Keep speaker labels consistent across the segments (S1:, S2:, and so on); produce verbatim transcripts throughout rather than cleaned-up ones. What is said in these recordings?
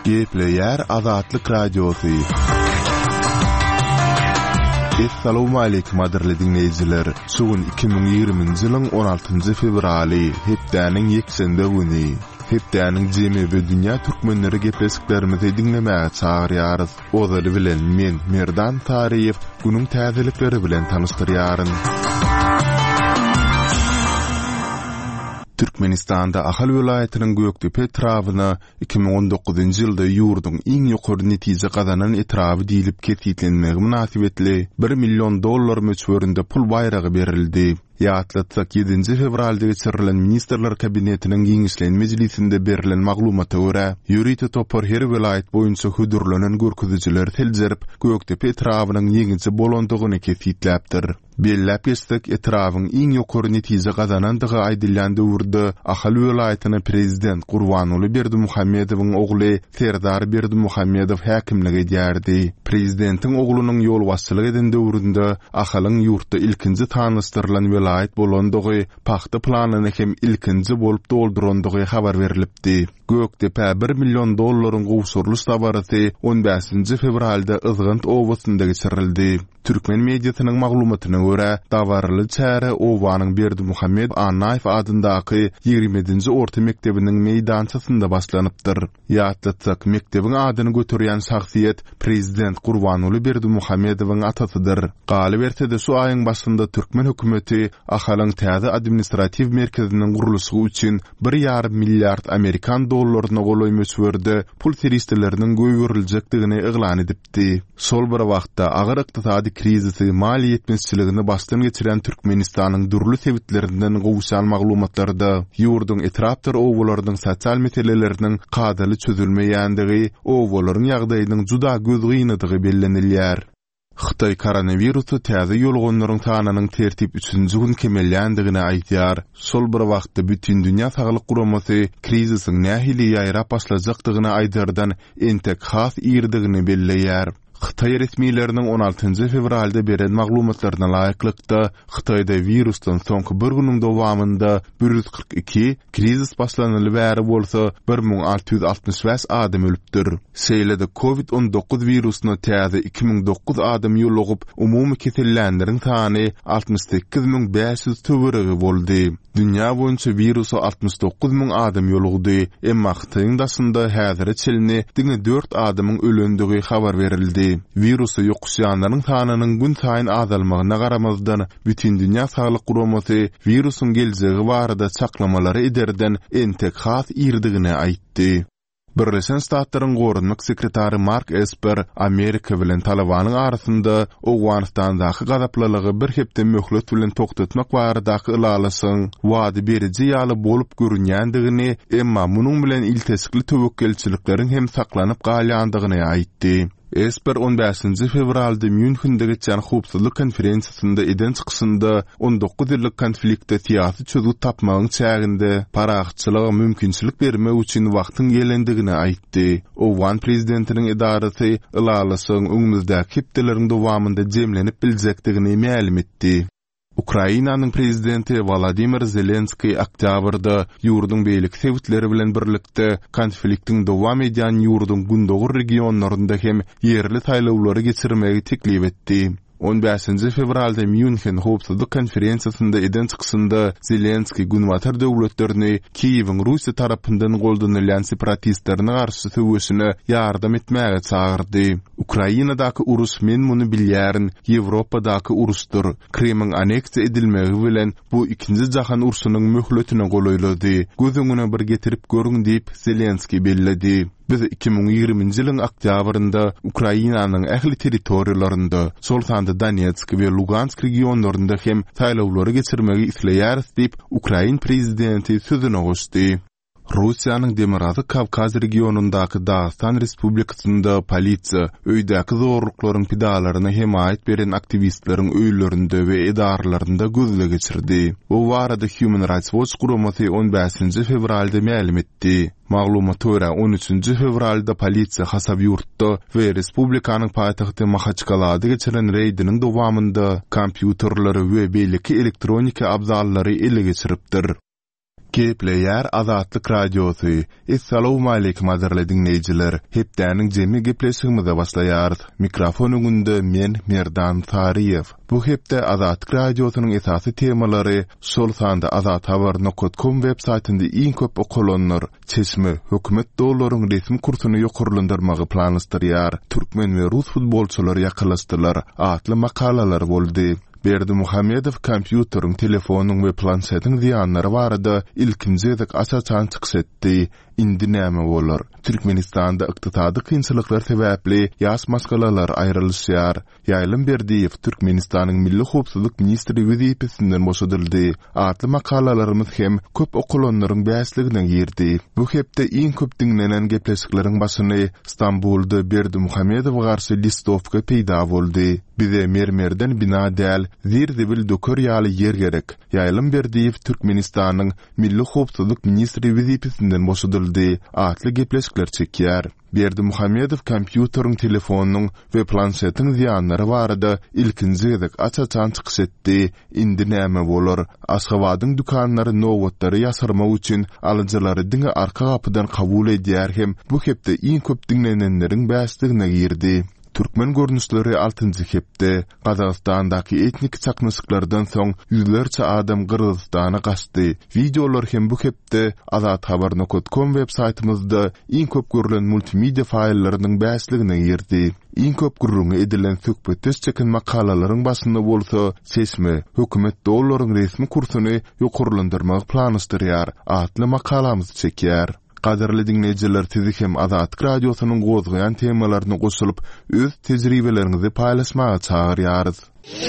S1: Gepleyer Azatlyk Radiosu. Assalamu alaykum adirli dinleyijiler. Sugun iki bin ýygrymynjy ýylyň on altynjy fevraly, hepdäniň ýeksende güni. Hepdäniň jemi we dünýä türkmenleri gepleşiklerimizi dinlemäge çagyrýarys. Ozary bilen men Merdan Tariýew günüň täzelikleri bilen tanışdyrýaryn. Türkmenistanda Ahal vilayetinin Göktepe etrawyna iki bin on dokuzynjy ýylda ýurdun iň ýokary netije gazanan etrawy diýilip ketitlenmegi münasibetli bir million dollar möçberinde pul bayragy berildi. Ýatlatsak ýedinji fevralda geçirilen Ministrler Kabinetiniň giňişlen mejlisinde berilen maglumata görä, ýüriti topar her vilayet boýunça hüdürlenen görkezjiler teljerip Göktepe etrawynyň ýeňiçe bolandygyny kesitläpdir. Bellap geçsek etrawyň iň ýokary netije gazanandygy aýdylýan döwürde Ahal vilayetine prezident Gurbanuly Berdimuhammedowyň ogly Serdar Berdimuhammedow häkimligi edýärdi. Prezidentiň oglunyň ýol başçylyk eden döwründe Ahalyň ýurtda ilkinji tanışdyrylan vilayet bolandygy paxta planyny hem ilkinji bolup doldurandygy habar berilipdi. Göktepe bir million dollaryň gowsurly tabarysy on beşinji fevralda Izgynt owasynda geçirildi. Türkmen mediasynyň maglumatyna görä, dawarly çäre owanyň Berdimuhammed Anaýew adyndaky ýigrimedinji orta mektebiniň meýdançasynda başlanypdyr. Ýatlatsak mektebiň adyny götürýän şahsiýet prezident Gurbanuly Berdimuhammedowyň atasydyr. Galy berse-de şu aýyň başynda Türkmen hökümeti Ahalyň täze administrativ merkeziniň gurulşy üçin bir ýarym milliard Amerikan dollaryna goloý möçberde pul serişleriniň göýüriljekdigini eglan edipdi. Sol bir wagtda agyr ykdysady krizisi mali ýetmezçiligini başdan geçiren Türkmenistanyň durly sebitlerinden gowşan maglumatlarda ýurdun etrapdyr owularynyň sosial meseleleriniň kadaly çözülmeýändigi, owularyň ýagdaýynyň juda gözgyndygy bellenilýär. Xitay koronawirusu täze ýolgonlaryň sanynyň tertip üçinji gün kemelýändigini aýtýar. Sol bir wagtda bütün dünýä saglyk guramasy krizisiň nähili ýaýrap başlajakdygyny aýdardan entek has ýerdigini belleýär. Xitay resmiýetleriniň on altyncı fevralda beren maglumatlaryna laýyklykda Xitayda virusdan soňky bir güniň dowamında bir yüz kırk iki krizis başlanyly bäri bolsa bir min alty ýüz altymyş beş adam ölüpdir. Şeýlede covid on dokuz virusyna täze iki min dokuz adam ýolugyp umumy kesellänleriň sany altymyş sekiz min beş ýüz töweregi boldy. Dünýä boýunça virusu altymyş dokuz min adam ýolugdy. Emma Xitaýyň daşynda häzir çelini diňe dört adamyň ölendigi habar berildi. Virusu ýokuşýanlaryň sanynyň gün saýyn azalmagyna garamazdan bütün dünýä saglyk guramasy virusyň geljegi barada çaklamalary ederden entek has ýerdigini aýtdy. Birleşen Ştatlaryň gorunmak sekretary Mark Esper Amerika bilen Talibanyň arasynda Owganistandaky gazaplylygy bir hepde möhlet bilen toktatmak baradaky ylalasyň wady beriji ýaly bolup görünýändigini, emma munyň bilen iltesikli töwekkelçiliklerin hem saklanyp galýandygyny aýtdy. Esper on beşinji fevralda Münchende geçen howpsuzlyk konferensiýasynda eden çykysynda on dokuz ýyllyk konfliktde siýasy çözüm tapmagyň çäginde paraxçylyga mümkinçilik berme üçin wagtyň gelendigini aýtdy. Owgan prezidentiniň edarasy ylalasyň öňümüzdäki hepdeleriň dowamında jemlenip biljekdigini ma'lum etdi. Ukrainanyň prezidenti Volodymyr Zelenskiy oktýabrda ýurdun beýlik sebitleri bilen birlikde konfliktiň dowam edýän ýurdun gündogur regionlarynda hem ýerli taýlawlary geçirmegi teklip etdi. on beşinji fevralda München howpsuzlyk konferensiýasynda eden çykysynda Zelenskiy günwatar döwletlerini Kiýewiň Russiýa tarapyndan goldanylan separatistlerine garşy söwüşine ýardam etmäge çagyrdy. Ukrainadaky urus men muny bilýärin, Ýewropadaky urusdur. Kremliň aneksiýa edilmegi bilen bu ikinji jahan urusynyň möhletine golaýlady. Gözüňe bir getirip görüň diýip Zelenskiy belledi. Biz iki bin ýygrymynjy ýylyň oktýabrynda Ukrainanyň ähli territoriýalarynda, Solsanda Donetsk we Lugansk regionlarynda hem taýlawlary geçirmegi isleýäris diýip Ukrain prezidenti sözüne goşdy. Russiýanyň Demirazı Kavkaz regionundaky Dagestan Respublikasynda polisiýa öýdäki zorluklaryň pidalaryna hemaýet beren aktivistleriň öýlerinde we edarlarynda gözle geçirdi. Bu barada Human Rights Watch guramasy on beşinji fevralda ma'lum etdi. Maglumata görä on üçinji fevralda polisiýa Hasabyurtda we respublikanyň paýtagty Mahaçkalada geçiren reýdiniň dowamında kompýuterlary we beýleki elektronika abzallary ele geçiripdir. Gepleýär Azatlyk radiosu. Assalamu alaykum azarly dinleýijiler. Hepdäniň jemi gepleşigimize başlaýar. Mikrofon öňünde men Merdan Tariýew. Bu hepde Azatlyk radiosynyň esasy temalary şol sanda azat habar nokta com web saytynda iň köp okulanlar, çeşme hökümet dollaryň resmi kursuny ýokurlandyrmagy planlastyrýar. Türkmen we rus futbolçulary ýakalaşdylar. Atly makalalar boldy. Berdimuhammedow kompýuteryň, telefonyň we planşetiň ziýanlary barada ilkinji edek asaçan çykyş etdi. Indi näme bolar? Türkmenistanda ykdysady kynçylyklar sebäpli ýaş maskalalar aýrylýar. Ýaýlym Berdiýew Türkmenistanyň Milli Howpsuzlyk ministri wezipesinden boşadyldy. Atly makalalarymyz hem köp okulanlaryň bäsliginden ýerdi. Bu hepde iň köp dinlenen gepleşikleriň başyny Stambulda Berdimuhammedow garşy listowka peýda boldy. Bize mermerden bina däl, zirzibil dökör ýaly yer gerek. Ýaýlym Berdiýew Türkmenistanyň Milli Howpsuzlyk ministri wezipesinden boşadyldy. Atly gepleşikler çekýär. Berdimuhammedow kompýuteryň, telefonyň we planşetiň ziýanlary barada ilkinji edek açaçan çykyş etdi. Indi näme bolar? Aşgabatyň dükanlary nowatdary ýasyrmak üçin alyjylary diňe arka gapydan kabul edýär hem bu hepde iň köp dinlenenleriň bäsligine girdi. Türkmen görnüşleri altıncı hepde Qazaqstandaky etnik çakmysyklardan soň yüzlerçe adam Qırgızstana gaçdy. Videolar hem bu hepde azat habar nokta com web saytymyzda iň köp görülen multimedia faýllarynyň bäsligine girdi. Iň köp gurrungy edilen söhbetde çeken makalalaryň başynda bolsa, seçme hökümet dollaryň resmi kursuny ýokurlandyrmak planlastyrýar. Atly makalamyzy çekýär. Qadarly dinleýijiler, sizi hem Azatlyk radiosynyň gozgaýan temalaryna goşulyp öz tejribelerini paýlaşmaga çağırýarys.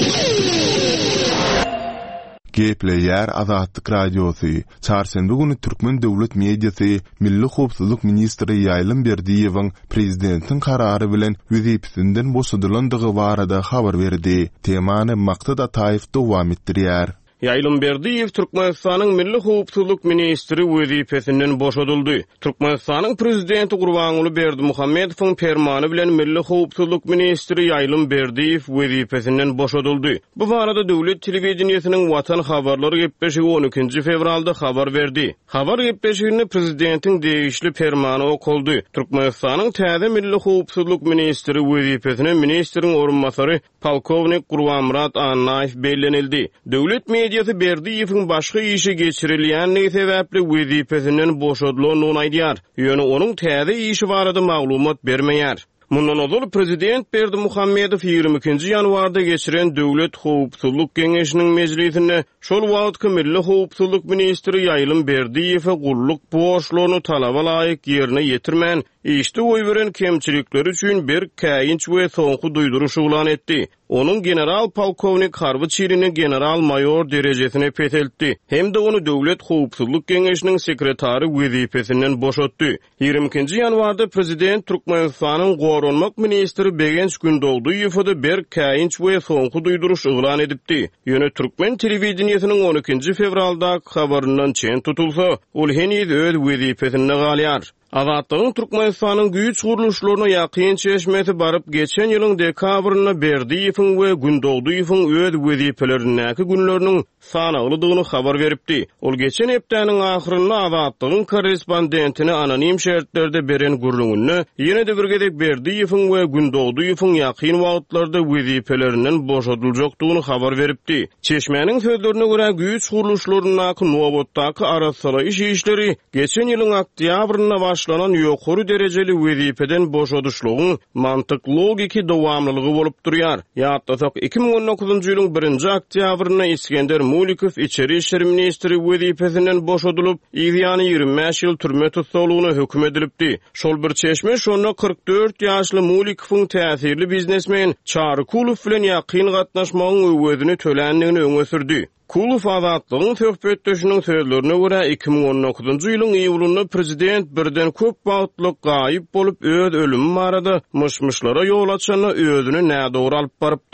S1: Gepleýär Azatlyk radiosu. Çarşembe güni Türkmen döwlet mediasy Milli Howpsuzlyk ministri Ýaýlym Berdiýewiň prezidentiň karary bilen wezipesinden boşadylandygy barada habar berdi. Temany Maksat Ataýew dowam etdirýär.
S2: Ýaýlym Berdiýew Türkmenistanyň Milli Howpsuzlyk ministri wezipesinden boşadyldy. Türkmenistanyň prezidenti Gurbanuly Berdimuhammedowyň fermany bilen Milli Howpsuzlyk ministri Ýaýlym Berdiýew wezipesinden boşadyldy. Bu barada döwlet telewizionynyň Watan habarlary gepleşigi on ikinji fevralda habar berdi. Habar gepleşigini prezidentiň degişli fermany okuldy. Türkmenistanyň täze Milli Howpsuzlyk ministri wezipesine ministriň orunmasary polkownik Gurbanmurat Annaýew bellenildi. Döwlet mediýasy Berdiýewiň başga işe geçirilýänligi sebäpli wezipesinden boşadylyny aýdýar. Ýöne onuň täze işi barada maglumat bermeýär. Mundan ozal prezident Berdimuhammedow ýygrimi ikinji ýanwarda geçiren Döwlet Howpsuzlyk Geňeşiniň mejlisinde şol wagtky Milli Howpsuzlyk ministri Ýaýlym Berdiýewe gulluk borçlaryny talaba laýyk ýerine ýetirmän, işte oý beren kemçilikleri üçin bir käýinç we soňky duýduruş ulan etdi. Onun general polkownik harby çirini general mayor derejesine peteltdi. Hem de onu Döwlet Howpsuzlyk Geňeşiniň sekretary wezipesinden boşatdy. ýygrimi ikinji ýanwarda prezident Türkmenistanyň gorunmak ministri Begenç Gündoğduýew bir käýinç we soňky duýduruş ulan edipdi. Ýöne Türkmen telewizionynyň on ikinji fevralda habaryndan çen tutulsa, ol henüz öz wezipesinde galýar. Azatlygyň Türkmenistanyň güýç guruluşlaryna ýakyn çeşmesi baryp geçen ýylyň dekabryna Berdiýewiň we Gündoğduýewiň öz wezipelerindäki günleriniň sanaglydygyny habar beripdi. Ol geçen hepdäniň ahyrynda Azatlygyň korrespondentini anonim şertlerde beren guruluşyny ýene de bir gedek Berdiýewiň we Gündoğduýewiň ýakyn wagtlarda wezipelerinden boşadyljakdygyny habar beripdi. Çeşmeniň sözlerine görä güýç guruluşlarynyň nowatdaky arasala iş işleri geçen ýylyň oktýabryna başlanan ýokary derejeli wezipeden boşadyşlygyň mantyk logiki dowamlylygy bolup durýar. Ýa-da iki ming on dokuzunjy ýylyň birinji oktýabryna Iskender Mulikow içeri işler ministri wezipesinden boşadylyp, ýygyny ýygrimi beş ýyl türme tutsalygyna höküm edilipdi. Şol bir çeşme şonda kırk dört ýaşly Mulikowyň täsirli biznesmen Çary Kulow bilen ýakyn gatnaşmagyň öwedini tölendigini öňe sürdi. Kulow Azatlygyň söhbetdeşiniň sözlerine görä iki ming on dokuzunjy ýylyň iýulynda prezident birden köp wagtlyk gaýyp bolup öz ölümi barada myşmyşlara ýol açanyny özüne nädogry alyp barypdyr.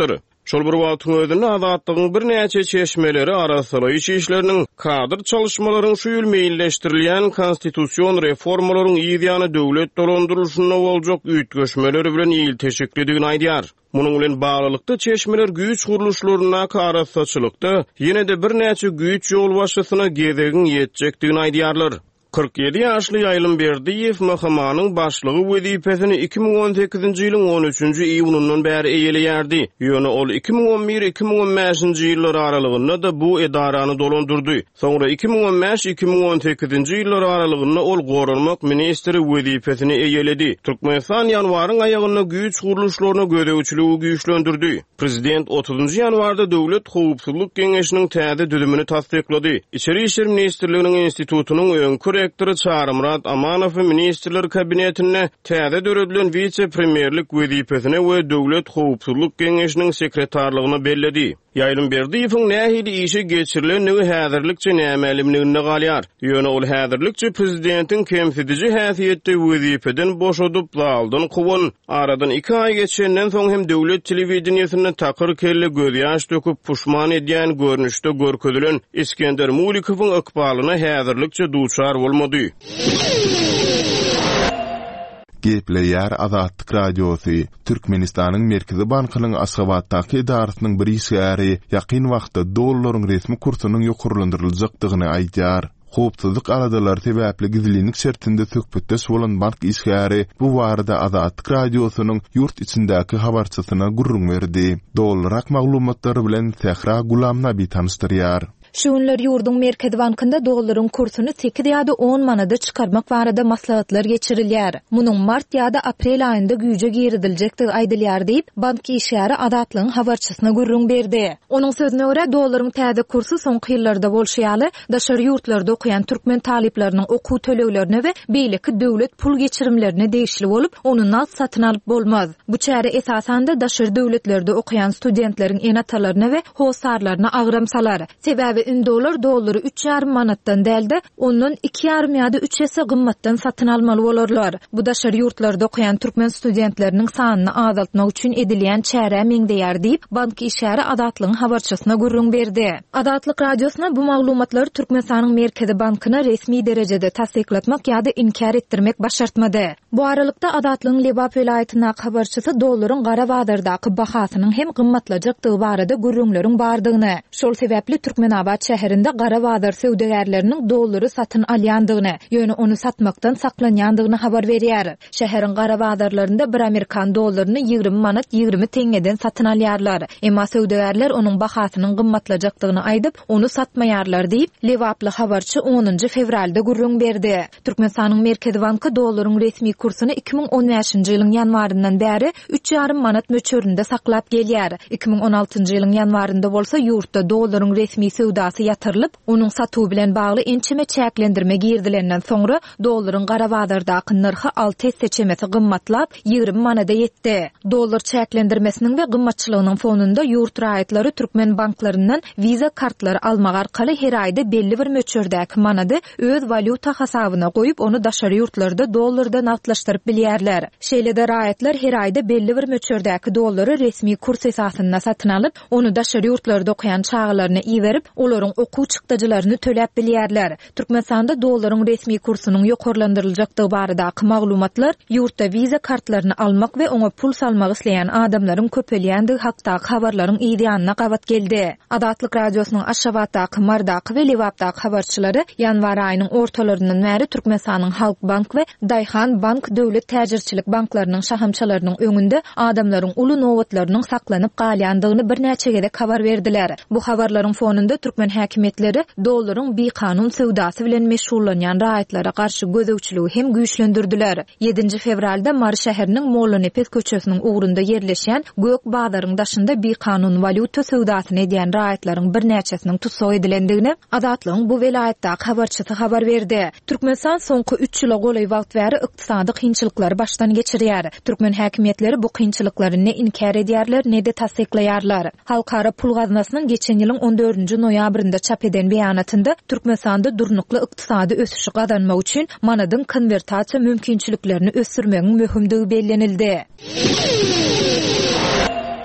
S2: Şol bir wagtyň özünde azatlygyň bir näçe çeşmeleri arasy iş işleriniň kadr çalışmalaryň şuýulmeýilleşdirilýän konstitusiýon reformalaryň ýygyny döwlet dolandyrylşyna boljak üýtgeşmeleri bilen ýyl teşekkürdigini aýdýar. Munyň bilen baglykda çeşmeler güýç guruluşlaryna karasaçylykda ýene-de bir näçe güýç ýol başçysyna gezegin ýetjekdigini aýdýarlar. kırk yedi ýaşly Ýaýlym Berdiýew Mahkamanyň başlygy wezipesini iki bin on sekizinji ýylyň on üçünji iýunundan bäri eýeleýärdi. Ýöne ol iki bin on bir iki bin on beşinji ýyllar aralygynda da bu edarany dolandyrdy. Soňra iki bin on beş iki bin on sekizinji ýyllar aralygynda ol Goralmak ministri wezipesini eýeledi. Türkmenistan ýanwaryň aýagyna güýç guruluşlaryna gödäwçiligi güýçlendirdi. Prezident otuzunji ýanwarda Döwlet Howpsuzlyk Geňeşiniň täze düzümini tasdiklady. İçeri işler ministrliginiň institutunyň öňkü rektory Çarymrat Amanow ministrler kabinetine täze döredilen vice-premierlik wezipesine we Döwlet Howpsuzlyk Geňeşiniň sekretarlygyna belledi. Ýaýlym Berdiýewiň nähili işe geçirilenligi häzirlikçe nämelimliginde galýar. Ýöne ol häzirlikçe prezidentiň kemsedici häsiýetde wezipeden boşadyp daldan kuwun. Aradan iki ay geçenden soň hem döwlet telewizionyny takyr kelle gözýaş döküp puşman edýän görnüşde görkezülen İskender Mulikowyň ykbalyna häzirlikçe duçar bolmady.
S1: Gepleýär Azatlyk radiosy. Türkmenistanyň Merkezi Bankynyň Aşgabatdaky idarasynyň bir işgäri ýakyn wagtda dollaryň resmi kursunyň ýokurlandyryljakdygyny aýdýar. Howpsuzlyk aradalar sebäpli gizlilik şertinde söhbetdeş bolan bank işgäri bu barada Azatlyk radiosynyň ýurt içindäki habarçysyna gurrun berdi. Dollarak maglumatlary bilen Sehra Gulamnaby tanışdyrýar.
S3: Şuňlar ýurdun Merkezi Bankynda dollaryň kursyny sekiz ýa-da on manada çykarmak barada maslahatlar geçirilýär. Munyň mart ýa-da aprel aýynda güýje giridiljektigi aýdylýar diýip bank işgäri Azatlygyň habarçysyna gurrun berdi. Onuň sözüne görä dollaryň täze kursy soňky ýyllarda bolşýaly daşary ýurtlarda okuyan türkmen talipleriniň okuw төлewlerine we beýleki döwlet pul geçirimlerine degişli bolup, onu nas satyn alyp bolmaz. Bu çäre esasan da daşary döwletlerde okuyan studentleriň enatalaryna we howsarlaryna agram salar. Sebäbi ün dollar dollary üç ýarym manatdan däldi, ondan iki ýarym ýa-da üç esse gymmatdan satyn almaly bolarlar. Bu daşary ýurtlarda okuyan türkmen studentleriniň sanyny azaltmak üçin edilýän çäre meňdeýär diýip bank işgäri Azatlygyň habarçysyna gurrun berdi. Azatlyk radiosyna bu maglumatlary Türkmenistanyň Merkezi Bankyna resmi derejede tasdiklatmak ýa-da inkar etdirmek başartmady. Bu aralykda Azatlygyň Lebap vilayatyna habarçysy dollaryň gara bazardaky bahasynyň hem gymmatlajakdygy barada gurrunlaryň bardygyny, şol sebäpli Türkmenabad şäherinde gara bazar söwdegärleriniň dollary satyn alýandygyny, ýöne onu satmakdan saklanýandygyny habar berýär. Şäheriň gara bazarlarynda bir Amerikan dollaryny ýygrimi manat ýygrimi teňeden satyn alýarlar. Emma söwdegärler onuň bahasynyň gymmatlajakdygyny aýdyp, onu satmaýarlar diýip Lewaply habarçy onunji fevralda gurrun berdi. Türkmenistanyň Merkezi Banky dollaryň resmi kursyny iki bin on beşinji ýylyň ýanwaryndan bäri üç ýarym manat möçöründe saklap gelýär. iki bin on altynjy ýylyň ýanwarynda bolsa ýurtda dollaryň resmi söwdasy ýatyrlyp, onuň satuwy bilen bagly ençeme çäklendirme girdilenden soňra dollaryň gara bazardaky narhy alty esse çemesi gymmatlap ýygrimi manada ýetdi. Dollar çäklendirmesiniň we gymmatçylygynyň fonunda ýurt raýatlary türkmen banklarynyň viza kartlary almak arkaly her aýda belli bir möçördäki manady öz valyuta hasabyna goýup onu daşary ýurtlarda dollarda naqdlaşdyryp bilýärler. Şeýle-de raýatlar her aýda belli bir möçördäki dollary resmi kurs esasyna satyn alyp, onu daşary ýurtlarda okuyan çağlaryna iýerip, olaryň okuw çykdyjylaryny töläp bilýärler. Türkmenistanda dollaryň resmi kursynyň ýokurlandyryljakdygy baradaky maglumatlar ýurtda viza kartlaryny almak we oňa pul salmak isleýän adamlaryň köpelýändigi hakdaky habarlaryň ýygynyna gabat geldi. Azatlyk radiosynyň Aşgabatdaky, Mardaky we Lewapdaky habarçylary ýanwar aýynyň ortalaryndan bäri Türkmenistanyň Halk Bank we Daýhan Bank döwlet täjirçilik banklarynyň şahamçalarynyň öňünde adamlaryň uly nowatlarynyň saklanyp galýandygyny bir näçe gezek habar berdiler. Bu habarlaryň fonunda türkmen häkimetleri dollaryň bir kanun söwdasy bilen meşgullanýan raýatlara garşy gözegçiligi hem güýçlendirdiler. yedinji fevralda Mar şäheriniň Mollonepes köçesiniň ugrunda ýerleşýän Gök bazaryň daşynda bir kanun valyuta söwdasyny edýän raýatlaryň bir näçesiniň tutsak edilendigini Azatlygyň bu vilayatdaky habarçysy habar berdi. Türkmenistan soňky üç ýyla golay wagt bäri ykdysady kynçylyklary başdan geçirýär. Türkmen häkimetleri bu kynçylyklary ne inkar edýärler, ne de tasdiklaýarlar. Halkara pul gaznasynyň geçen ýylyň on dördünji noýabrynda çap eden beýanatynda Türkmenistanda durnukly ykdysady ösüşi gazanmak üçin manadyň konvertasiýa mümkinçiliklerini ösürmegiň möhümdigi bellenildi.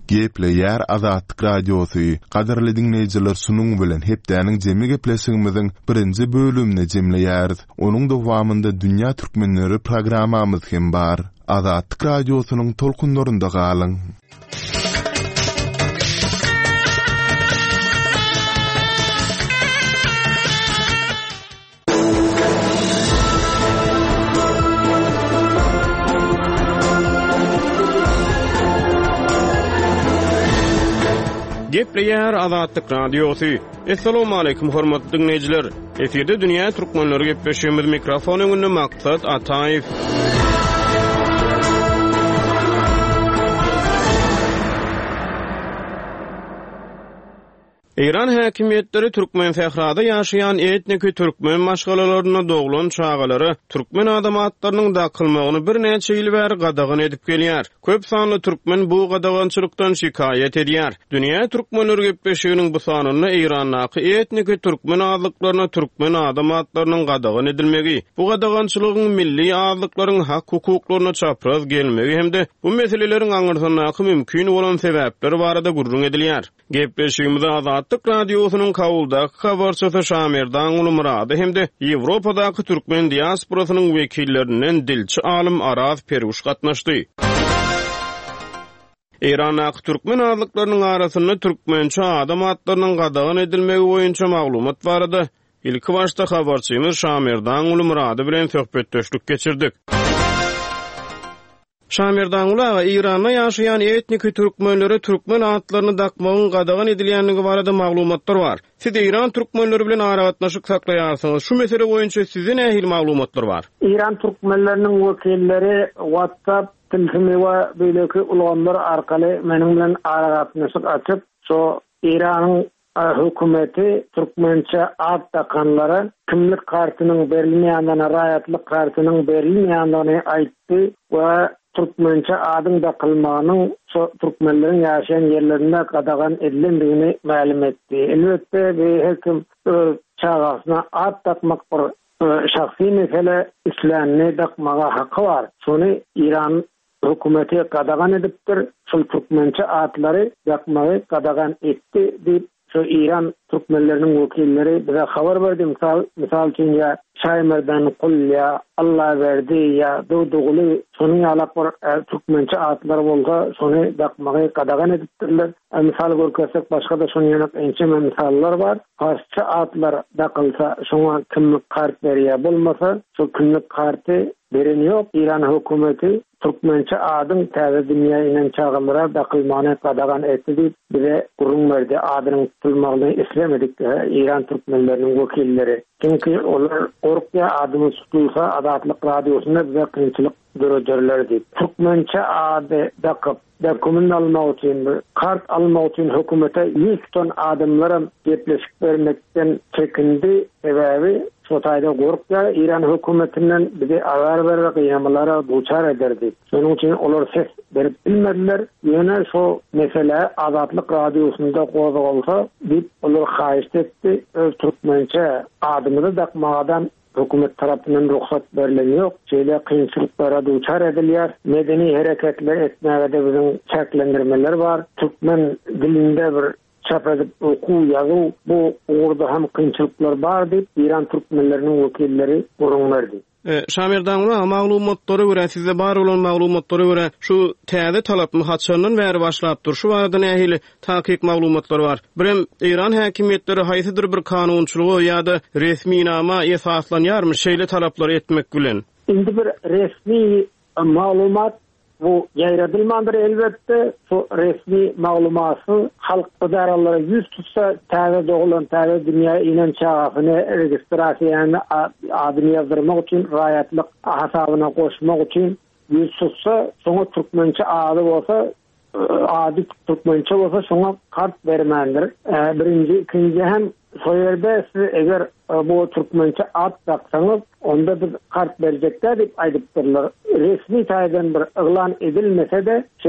S1: Gepleýär Azatlyk radiosu. Gaderli dinleýijiler, sunuň bilen hepdäniň jemi gepleşigimiziň birinji bölümine jemleýärdi. Onuň dowamynda Dünýä Türkmenleri programmamyz hem bar. Azatlyk radiosynyň tolkunlarynda galyň.
S2: Gepleýär Azatlyk radiosu. Assalamu alaykum hormatly dinleýijiler. Eferde Dünýä Türkmenleri gepleşýärmiz, mikrofon öňünde Maksat Ataýew. İran häkimetleri Türkmen Fehrada ýaşaýan etnik türkmen maşgalalaryna doglan çağalary türkmen adamatlarynyň dakylmagyny bir neçe ýyl bäri gadagan edip gelýär. Köp sanly türkmen bu gadagançylykdan şikayet edýär. Dünýä Türkmenleri gepleşiginiň bu sanyny İrandaky etnik türkmen azlyklaryna türkmen adamatlarynyň gadagan edilmegi, bu gadagançylygyň milli azlyklaryň hak hukuklaryna çapraz gelmegi hemde bu meseleleriň aňyrsanaky mümkin bolan sebäpleri barada gurrun edilýär. Gepleşigimizde Azatlyk radiosynyň kawuldaky habarçysy Şamerdan Ulumurady hemde Ýewropadaky türkmen diasporasynyň wekillerinden dilçi alim Araz Peruş gatnaşdy. İrandaky türkmen azlyklarynyň arasynda türkmençe adam atlarynyň gadagan edilmegi boýunça maglumat barady. Ilki başda habarçymyz Şamerdan Ulumurady bilen söhbetdeşlik geçirdik. Şamerdan ulaga İran'da ýaşaýan etnik türkmenleri türkmen atlaryny dakmagyň gadagan edilýänligi barada maglumatlar bar. Siz İran türkmenleri bilen aragatnaşyk saklaýarsyňyz. Şu mesele boýunça size nähil maglumatlar bar?
S4: İran türkmenleriniň wekilleri WhatsApp, telefon we beýleki ulanlar arkaly meniň bilen aragatnaşyk açyp, şo İranyň hökümeti türkmençe ad takanlara kimlik kartynyň berilmeýändigine, raýatlyk kartynyň berilmeýändigine aýtdy we Türkmençe adyň da kılmanyň türkmenleriň ýaşaýan ýerlerinde gadagan edilendigini ma'lum etdi. Elbetde her kim çağasyna ad takmak bir şahsy mesele, islämni dakmaga haky bar. Şonu İran hökümeti gadagan edipdir. Şol türkmençe adlary dakmagy gadagan etdi diýip şu İran türkmenleriniň wekilleri bize habar berdi. Misal, misal üçin ya Şaymerdan kul ya Allah verdi ya dogdugly şonu alap bir türkmençe adlar bolsa şonu dakmagy gadagan edipdirler. Misal görkezsek başga da şonu ýanak ençe misallar bar. Farsça adlar dakylsa şoňa kimlik kart berýär bolmasa şu kimlik karty beren ýok. İran hökümeti türkmençe adyň täze dünýä inen çağalara dakylmany gadagan etdi diýip bize gurrun berdi. Adynyň tutulmagyny islemedik İran türkmenleriniň wekilleri. Çünki olar orkya adyny tutulsa Azatlyk radiosunda bize kynçylyk görýärler diýip. Türkmençe ady dakyp dokument almak üçin, kart almak üçin hökümete yüz ton adamlarym gepleşip bermekden çekindi. Sebebi Sotaýda gorkya İran hökümetinden bize agar berip kıyamalara duçar ederdi. Şonuň üçin olar ses berip bilmediler. Ýöne şo mesele Azatlyk radiosunda gozgalsa diýip olar haýyş etdi. Öz türkmençe adymyny dakmagadan hökümet tarapyndan ruhsat berilen ýok. Şeýle kynçylyklara duçar edilýär. Medeni hereketler etmäge de biziň çäklendirmeler bar. Türkmen dilinde bir çap edip oku ýazyw bu orada hem kynçylyklar bar diýip İran türkmenleriniň wekilleri gurrun berdi.
S2: E, Şamerdan ula maglumatlary görä, size bar bolan maglumatlary görä, şu täze talapmy haçandan bäri başlap dur. Şu arada nähili takyk maglumatlar bar. Birem İran häkimetleri haýsydyr bir kanunçylygy ýa-da resmi nama esaslanýarmy şeýle talaplary etmek bilen?
S4: Indi bir resmi maglumat bu ýaýradylmandyr elbetde. Şu resmi maglumaty halk idaralary yüz tutsa täze doglan täze dünýä inen çağasyny registrasiýany adyny ýazdyrmak üçin, raýatlyk hasabyna goşmak üçin yüz tutsa, soňa türkmençe ady bolsa, ady türkmençe bolsa soňa kart bermendir. Birinji, ikinji hem soýerde siz eger bu türkmençe ad taksaňyz, onda bir kart berjekler diýip aýdypdyrlar. Resmi taýdan bir yglan edilmese de şeýle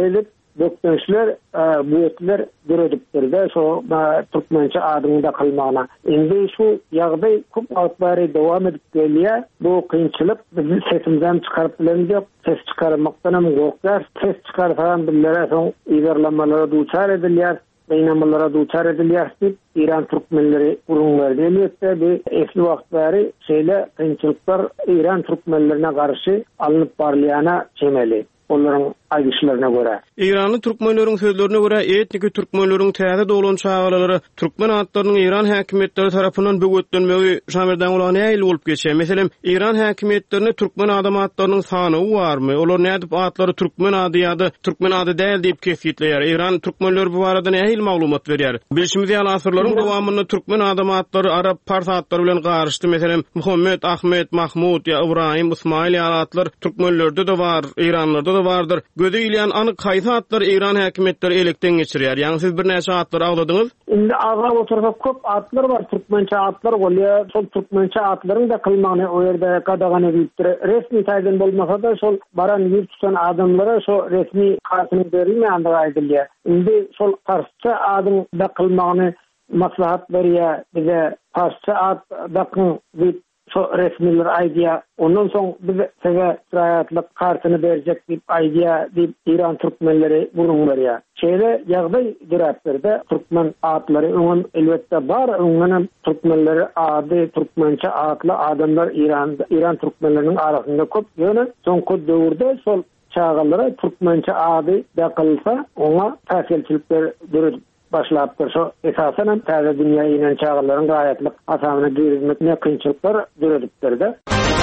S4: dökdüşler, bu etler göredipdirde, so Türkmençe adyny kılmagına. Indi şu ýagdaý köp wagtbary dowam edip gelýär. Bu kynçylyk bizi sesimden çykaryp bilendik. Ses çıkarmaktan hem gorklar. Ses çıkartan billere soň iýerlenmelere duçar edilýär. Beýnamalara duçar edilýär. İran Türkmenleri urun berdi. Elbette bir esli wagtbary şeýle kynçylyklar İran Türkmenlerine karşı alınıp barlyana çemeli. Onların aýdyşlaryna göre.
S2: İranly türkmenleriň sözlerine göre etniki türkmenleriň täze dolan çağalary türkmen atlarynyň İran häkimetleri tarapyndan bögötlenmegi şamerden bolan näil bolup geçýär. Meselem, İran häkimetlerini türkmen adam atlarynyň sany barmy? Olar nädip atlary türkmen ady ýa-da türkmen ady däl diýip kesgitleýär. İran türkmenleri bu barada näil maglumat berýär? Bilişimiz ýaly asyrlaryň dowamynda türkmen adam atlary arab pars atlary bilen garşdy. Meselem, Muhammed, Ahmet, Mahmud ýa Ibrahim, Ismail ýaly atlar türkmenlerde de bar, İranlarda da bardyr. Göze ilýän anyk haýsy atlar İran häkimetleri elekden geçirýär. Ýani siz bir näçe atlar agladyňyz?
S4: Indi aga otursak köp atlar bar, türkmençe atlar bolýar. Şol türkmençe atlaryň da kılmagyny o ýerde kadagan edipdir. Resmi taýdan bolmasa da şol baran ýurt tutan adamlara şo resmi kartyny berilmeýän aýdylýar. Indi şol parsça adyň da kılmagyny maslahat berýär. Bize parsça at bakın diýip so resmiler aýdýar. Ondan soň biz size şiraýatlyk kartyny berjek diýip aýdýar diýip İran türkmenleri burun berýär. Şeýle ýagdaý durapdyrda türkmen atlary öňün elbetde bar, öňüň türkmenleri ady, türkmençe atly adamlar İran İran türkmenleriniň arasynda köp ýöne soňky döwürde sol çağalara türkmençe ady bakylsa oňa täsirçilikler görüp başlapdyr. Şo esasen hem täze dünýä inen çağalaryň gaýatlyk asamyna girizmekine kynçylyklar görüdipdir-de.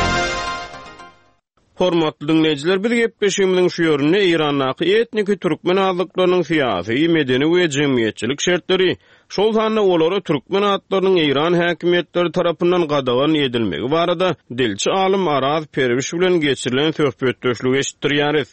S2: Hormatly dinleyijiler, bir gepleşigimiziň şu ýöründe İrandaky etniki türkmen azlyklarynyň syýasy, medeni we jemgyýetçilik şertleri, şol sanda olary türkmen atlarynyň İran häkimetleri tarapyndan gadagan edilmegi barada dilçi alim Araz Perwiş bilen geçirilen söhbetdeşligi eşitdirýäris.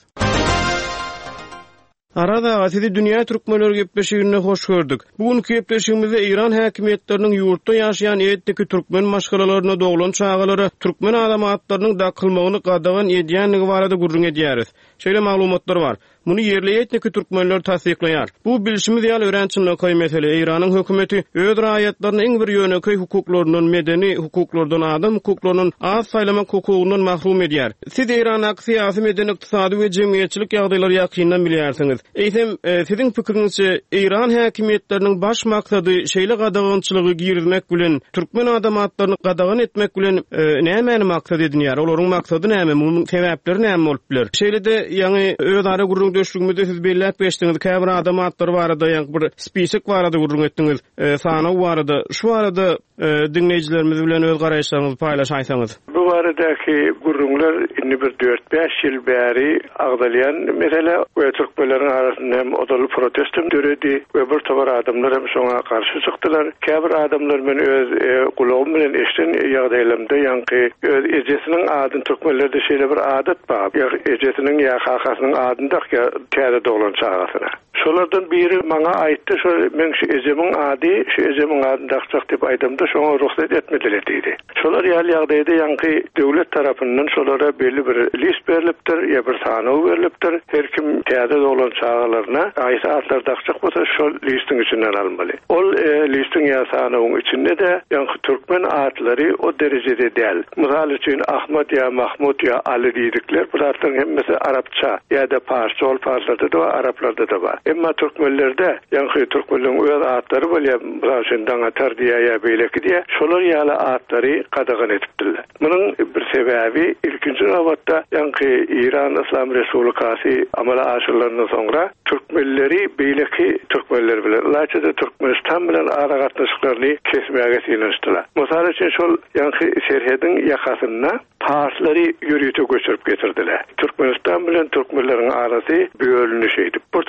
S2: Arada sizi dünýä türkmenleri gepleşigine hoş gördük. Bugünkü gepleşigimizde İran häkimetleriniň ýurtda ýaşaýan etniki türkmen maşgalalaryna doglan çağalary türkmen adamatlarynyň da kılmagyny gadagan edýänligi barada gurrun edýäris. Şeýle maglumatlar bar. Muny yerli etniki türkmenler tasdikleýär. Bu bilişimiz ýaly öğrençilik köy mesele. Iranyň hökümeti öz raýatlaryny iň bir ýöneköy hukuklarynyň, medeni hukuklardan, adam hukuklarynyň az saýlamak hukugynyň mahrum edýär. Siz Iranyň syýasy, medeni, ykdysady we jemgyýetçilik ýagdaýlary ýakyndan bilýärsiňiz. Eýsem, e, siziň pikiriňizçe İran häkimetleriniň baş maksady şeýle gadagançylygy girizmek bilen, türkmen adamatlaryny gadagan etmek bilen e, näme maksat edinýär? Olaryň maksady näme? Munyň sebäpleri näme bolup biler? Şeýle-de ýani öz ara gurrun döşlüğümüzde siz belläp geçdiňiz. Käbir adamatlar barada ýa bir spisek barada gurrun etdiňiz. E, sana barada, şu arada e, dinleyijilerimiz bilen öz garaýşlaryňyzy paýlaşaýsaňyz.
S5: Bu baradaky gurrunlar indi bir dört beş ýyl bäri agdalýan mesele we türkmenleriň arasynda hem odaly protestum döredi we bir tobar adamlar hem şoňa garşy çykdylar. Käbir adamlar men öz e, gulagym bilen eşden ýagdaýlarymda ýanky öz ejesiniň adyny türkmenlerde şeýle bir adat bar. Ýa ejesiniň ýa hakasynyň adyny täze doglan çağasyna. Şolardan biri maňa aýtdy, şo men şu ejemiň ady, şu ejemiň adyny dakçak diýip aýdymda şoňa ruhsat etmediler diýdi. Şolar ýaly ýagdaýda ýanky döwlet tarapyndan şolara belli bir list berilipdir, ýa bir sanaw berilipdir. Her kim täze doglan çağalaryna aýsy atlar dakçak bolsa şol listiň içinden almaly. Ol e, listiň ýa sanawyň içinde de ýanky türkmen atlary o derejede däl. Mysal üçin Ahmet ýa Mahmud ýa Ali diýdikler, bu atlaryň hemmesi arapça ýa-da parsça, ol parslarda da araplarda da bar. Emma türkmenlerde ýanky türkmenliň öz atlary bolýar, şondan atar diýä ýa beýleki diýä, şolar ýaly atlary gadagan etipdirler. Munyň bir sebäbi ilkinji wagtda ýanky İran Islam Respublikasy amala aşyrylandan soňra türkmenleri beýleki türkmenler bilen, laçyda Türkmenistan bilen ara gatnaşyklaryny kesmäge ýynaşdylar. Mysal üçin şol ýanky şerhediň ýakasyna parslary ýürüýte göçürüp getirdiler. Türkmenistan bilen türkmenleriň arasy bölünüşeydi. Bu tobar ýerler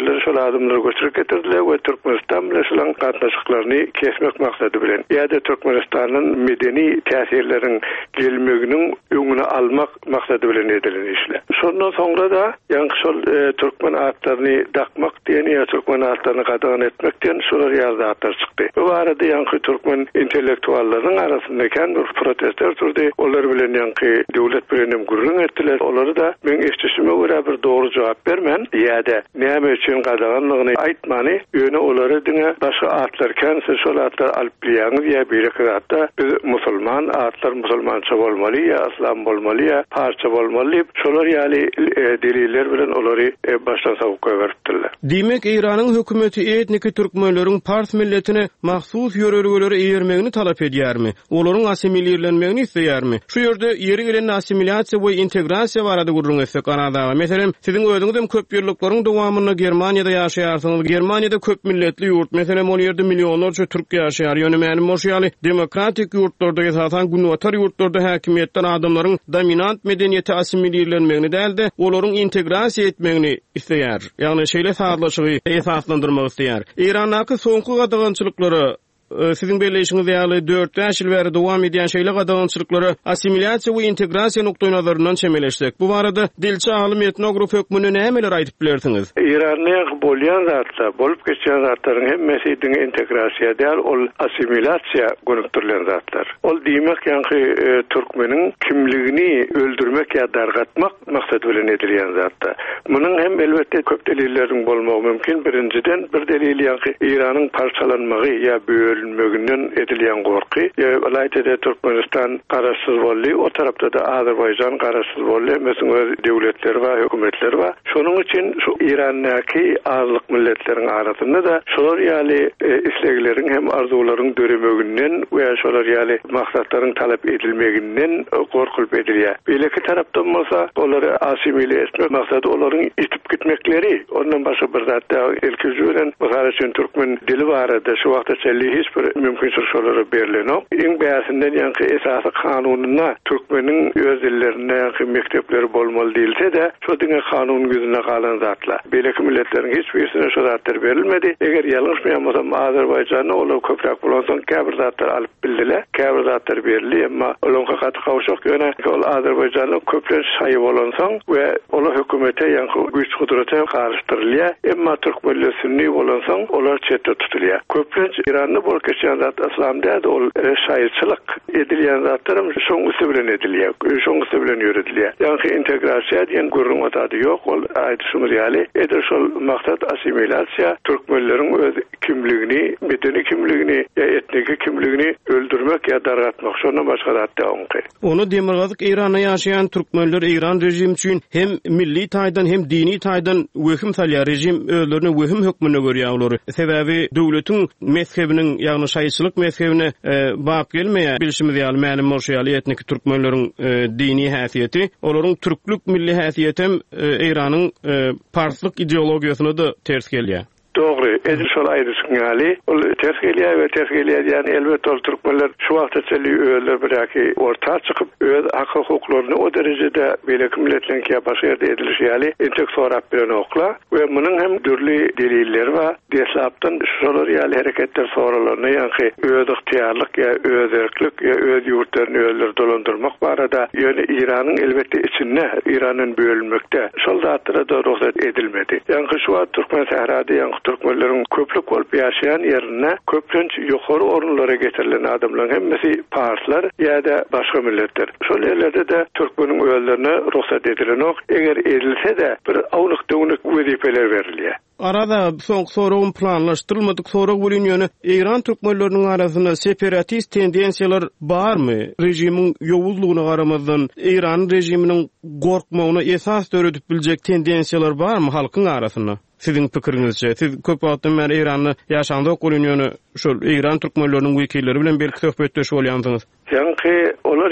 S5: askerler şol adamları götürüp getirdiler we Türkmenistan bilen şolan gatnaşyklaryny kesmek maksady bilen ýa-da Türkmenistanyň medeni täsirleriniň gelmeginiň öňüne almak maksady bilen edilen işler. Şondan soňra da ýa-ni şol e, Türkmen atlaryny dakmak diýen ýa Türkmen atlaryny gadagan etmek diýen şolar ýazatlar çykdy. Bu arada ýa-ni Türkmen intellektuallarynyň arasynda kan bir protestler turdy. Olar bilen ýa-ni döwlet bilen hem gurrun etdiler. Olary da men eşitişime görä bir dogry jogap bermen ýa-da näme üçin gadaganlygyny aýtmany ýöne olary diňe başga atlar kan şol atlar alyp bilýäňiz ýa birikratda biz musulman atlar musulmança bolmaly ýa islam bolmaly ýa parça bolmaly şolar ýaly e, deliller bilen olary e, baştan sagup beripdirler.
S2: Diýmek Iranyň hökümeti etniki türkmenleriň pars milletine mahsus ýörelgeleri eýermegini talap edýärmi? Olaryň asimilirlenmegini isleýärmi? Şu ýerde ýeri gelen asimilasiýa we integrasiýa barada gurrun etsek Kanadaga. Meselem, siziň özüňiz hem köp ýyllyklaryň dowamyny Germaniýada ýaşaýarsyňyz. Germaniýada köp milletli ýurt. Meselem, ol ýerde millionlarça türk ýaşaýar. Ýöne mänim moşýaly demokratik ýurtlarda ýaşaýan günwatar ýurtlarda häkimiýetden adamlaryň dominant medeniýete asimilirlenmegini däldi, olaryň integrasiýa etmegini isleýär. Ýagny şeýle saatlaşygy esaslandyrmak isleýär. Iranyň soňky gadagançylyklary siziň belleşiňiz ýaly dört ýyl bäri dowam edýän şeýle gadagançylyklary asimilasiýa we integrasiýa nokta nazaryndan çemeleşdik. Bu barada dilçi alim etnograf hökmüne nämeler aýdyp bilersiňiz?
S5: Iranyň bolýan zatlar, bolup geçýän zatlaryň hemmesi diňe integrasiýa däl, ol asimilasiýa gönükdirilen zatlar. Ol diýmek ýa-ni e, türkmeniň kimligini öldürmek ýa dargatmak maksady bilen edilýän zatlar. Munyň hem elbetde köp delilleriň bolmagy mümkin. Birinciden bir delil ýa-ni Iranyň parçalanmagy ýa bölünmeginden edilýän gorky. Ýa-da Türkmenistan garaşsyz boldy, o tarapda da Azerbaýjan garaşsyz boldy. Mesela döwletler we hökümetler we şonuň üçin şu Iranyňky azlyk milletleriň arasynda da şolar ýaly e, islegleriň hem arzularyň döremeginden we şolar ýaly maksatlaryň talap edilmeginden gorkulyp edilýär. Belki tarapdan bolsa olary asimile etmek maksady olaryň itip gitmekleri. Ondan başga bir zatda ilki jüren mesela şol türkmen dili barada şu wagtda hiç bir mümkinçilik şolary berilenok. Iň bäsinden ýa-ni esasy kanunyna türkmeniň öz dillerine mektepleri bolmaly diýilse de, şu diňe kanun güzüne galan zatlar. Belki milletleriň hiç birisine şu zatlar berilmedi. Eger ýalňyşmaýansam Azerbaýjanyň olar köprak bolansoň käbir zatlar alyp bildiler. Käbir zatlar berildi, emma olonga gaty gawşak ýöne ol Azerbaýjanyň köpler şaýy bolansoň we olar hökümete ýa-ni güç gudraty garşydyrylýar. Emma türkmenler sünni bolansoň olar çetde tutulýar. Köpler Iranny bol geçen zat islamda ol şaýyrçylyk edilýän zatlarym şoňsy bilen edilýär. Şoňsy bilen ýöredilýär. Ýa-ni integrasiýa diýen gurrun atady ýok. Ol aýdyşymyz ýaly eder şol maksat asimilasiýa, türkmenleriň öz kimligini, medeni kimligini, ýa etnik kimligini öldürmek ýa dargatmak. Şondan başga zat da onky.
S2: Onu demirgazyk Iranda ýaşaýan türkmenler Iran rejimi üçin hem milli taýdan hem dini taýdan wehim salýar. Rejim özlerini wehim hökmüne görýär olary. Sebäbi döwletiň mezhebiniň ýagny şaýçylyk mezhebine e, bap gelmeýär. Bilişimiz ýaly mänim moşýaly etnik türkmenleriň e, dini häsiýeti, olaryň türklük milli häsiýeti hem e, Iranyň e, parslyk ideologiýasyna da ters gelýär.
S5: Doğru. Edil şol aýdyşyň ýaly, ol tergeliýa we tergeliýa ýani elbetde ol türkmenler şu wagtda çeli öýler biraki orta çykyp öz hak hukuklaryny o derejede beýleki milletleriniň başga ýerde edilýär ýaly entek sorap bilen okla we munyň hem dürli delilleri we deslapdan şolar ýaly hereketler soralaryny ýa-ni öz yktyýarlyk ýa öz erklik ýa öz ýurtlaryny öýler dolandyrmak barada ýöne Iranyň elbetde içinde Iranyň bölünmekde şol zatlara da ruhsat edilmedi. Ýa-ni şu wagt Türkmen sährada ýa türkmenleriň köplük bolup ýaşaýan ýerine köplenç ýokary orunlara getirilen adamlaryň hemmesi parslar ýa-da başga milletler. Şol ýerlerde de türkmeniň öýlerine ruhsat edilenok, eger edilse de bir awlyk döwnek wezipeler berilýär.
S2: Arada soň sorum planlaşdyrylmadyk sorak bolan ýöne Iran türkmenleriniň arasynda separatist tendensiýalar barmy? Rejimiň ýowuzlygyna garamazdan Iran rejiminiň gorkmagyna esas döredip biljek tendensiýalar barmy halkyň arasynda? Siziň pikiriňizçe, siz köp wagtdan beri Iranda ýaşandy okulan ýöne şol Iran türkmenleriniň wekilleri bilen belki söhbetdeşip bolýansyňyz.
S5: Ýa-ni olar ýazda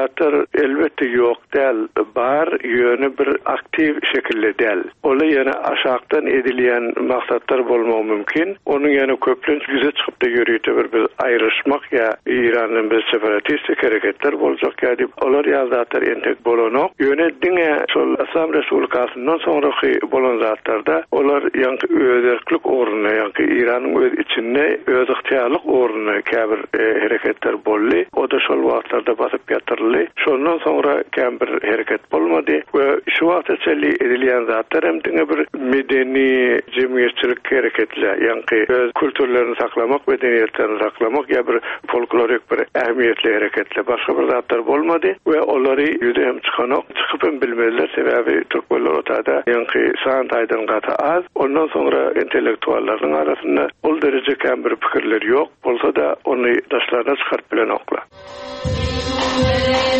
S5: zatlar elbette yok del, bar yönü bir aktiv şekilde del. Ola yana aşağıdan edilýän maksatlar bolmagy mümkin. Onun yana köplenç yüze çıkıp da yürüýte bir, bir ayrışmak ya İran'ın bir separatistik hareketler bolacak ya dip olar ya zatlar entek bolanok. Yönetdiňe şol Assam Respublikasynyň sonraki bolan zatlarda olar ýa-ni özerklik ornuny ýa-ni İranyň öz içinde öz ihtiyarlyk ornuny käbir e, hareketler bolly. O da şol wagtlarda basyp ýatyrly. Şondan sonra käbir hareket bolmady we şu wagtda çelli edilýän zatlar hem diňe bir medeni jemgyýetçilik hareketler ýa-ni öz kültürlerini saklamak, medeniýetlerini saklamak ýa bir folklorik bir ähmiýetli hareketler başga bir zatlar bolmady we olary ýüze hem çykanok çykyp bilmediler sebäbi türkmenler otada ýa-ni saň taýdan gata az. Ondan sonra intellektuallaryň arasynda ol derece käm bir pikirler ýok bolsa da ony daşlarına çykarp bilen okla.